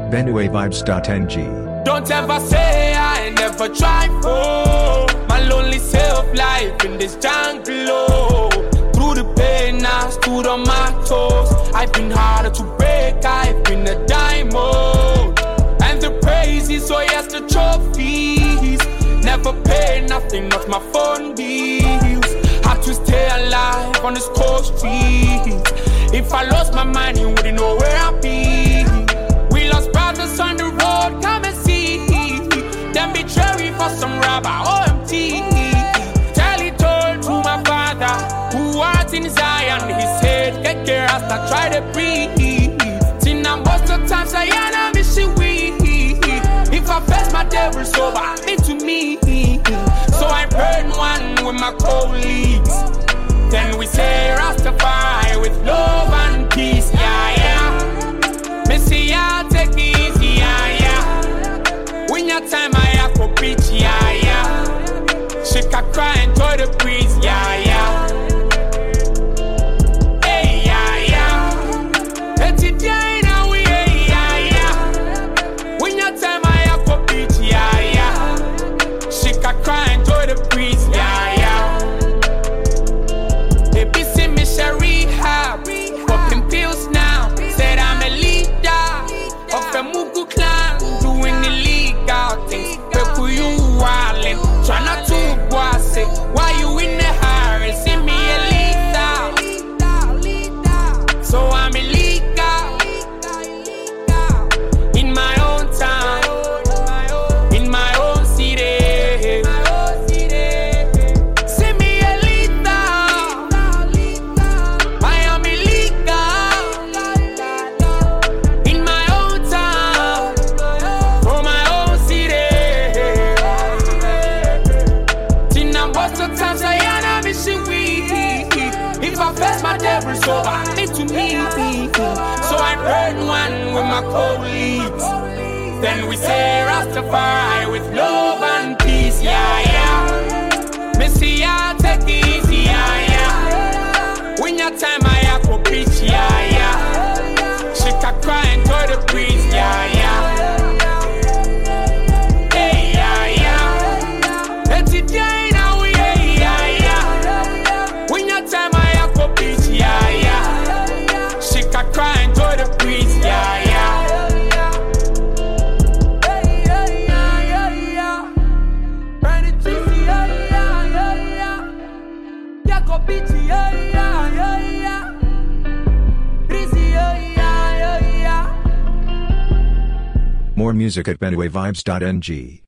BenueVibes.ng. Don't ever say I never tried for my lonely self-life in this jungle. Oh. Through the pain, I stood on my toes. I've been harder to break, I've been a diamond. And the praises, oh yes, the trophies. Never pay nothing, not my phone bills. Had to stay alive on this cold street. If I lost my mind, you wouldn't know where I'd be. We lost brothers on the road, come and see. Them betray me for some rubber, OMT. Tell it all to my father, who art in Zion. He said, get care as I try to breathe. Till I'm most of times I am miss you. If I face my devil sober, into me. So I burn one with my colleagues. Then we say Rastafari with love and peace, yeah, yeah. Messiah, take it easy, yeah, yeah. When your time I have to preach, yeah, yeah. She can cry, enjoy the breeze, yeah, yeah. Hey, yeah, yeah. Let it die now, yeah, yeah. When your time I have to preach, yeah, yeah. She can cry, enjoy the breeze, yeah, yeah. Baby, see me share rehab, popping pills now. Said I'm a leader of the Mugu clan, doing illegal things. People you wildin', try not to boss it. Why you in the hurry? See me a leader, so I'm illegal in my own town, in my own city. See me a leader, I am illegal in my own town, for my own city. Till I'm most of times I am missing weed. If I face my devil sober, into me. So I burn one with my colleagues. Then we say Rastafari with love and peace, yeah, yeah. Messiah, take it easy, yeah, yeah. When your time I have to preach, yeah, yeah. She can cry, enjoy the breeze, yeah, yeah. Hey, yeah, yeah. Let it die now, yeah, yeah, yeah. When your time I have to preach, yeah, yeah. She can cry, enjoy the breeze, yeah, yeah. More music at BenueVibes.ng.